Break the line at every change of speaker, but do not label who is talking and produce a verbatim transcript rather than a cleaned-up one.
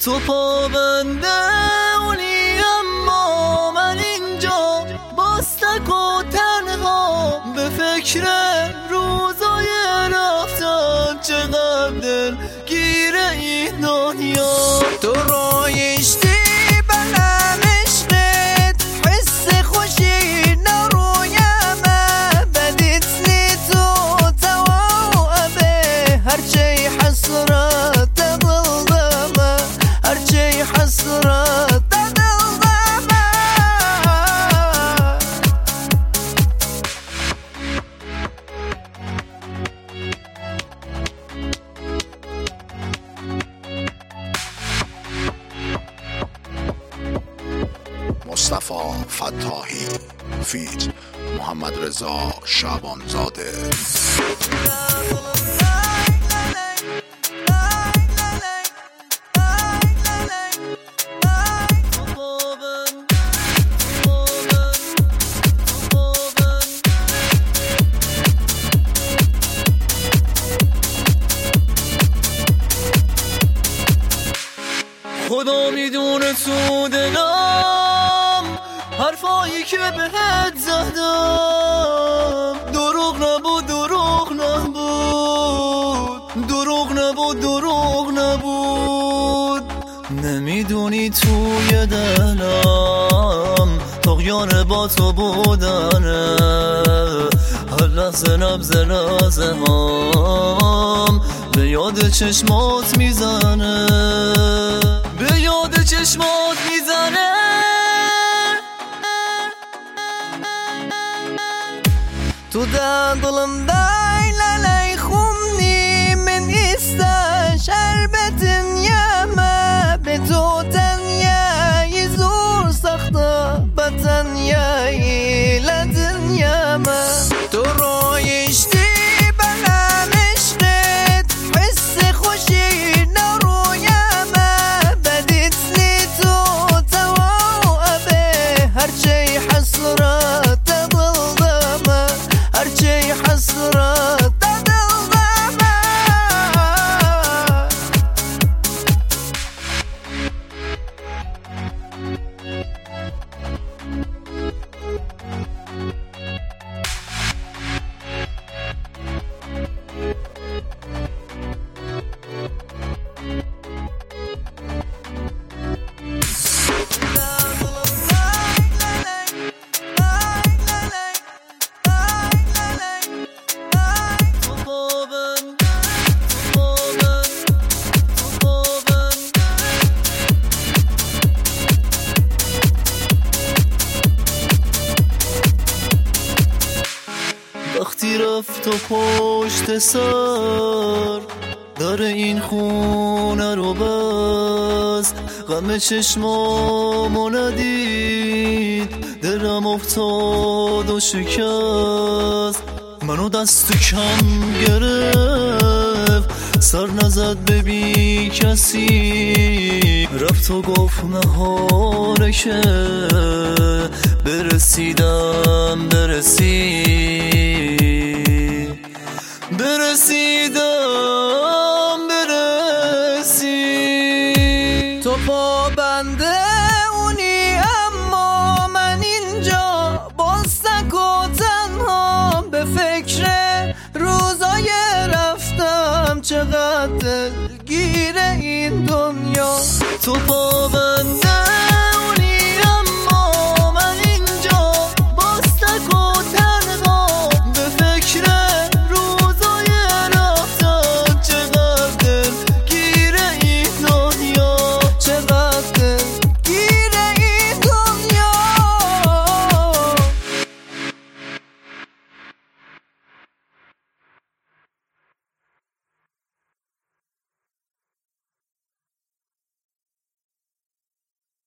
تو پابنده اونی اما من اینجا باز تک و تنها به فکر روزای رفتن چقدر دل گیر این دنیا.
تو رایشتی بلم عشقت حس خوشی نرویمه بدیت نی تو توابه هرچی حسرت دلدمه هرچی حسرت دلدمه.
مصطفی فتاحی فیت محمد رضا شعبانزاده.
خدا میدونه تو دلم حرفایی که بهت زدم دروغ نبود دروغ نبود دروغ نبود دروغ نبود. نمیدونی توی دلم طغیان با تو بودنه هر لحظه نبض لحظه هم به یاد چشمات میزنه به یاد چشمات میزنه.
تو در دلم دای للی خونی من ایستا شربت یمه به تو تنیایی زور سخته به تنیایی لدن یمه. تو رایشتی بلم عشقت حس خوشی نرویمه بدیت نی تو توابه هرچی حسرت دلدمه هرچی حسرت دلدمه.
وقتی رفت و پشت سر در این خونه رو بست غم چشمامو ندید دلم افتاد و شکست منو دست کم گرفت سر نزد به بی کسی رفت و گفت نهاره که برسیدم برسی برسیدم برسی.
تو پابنده اونی اما من اینجا باز تک و تنها به فکر روزای رفتم چقدر دلگیر این دنیا.
تو پابنده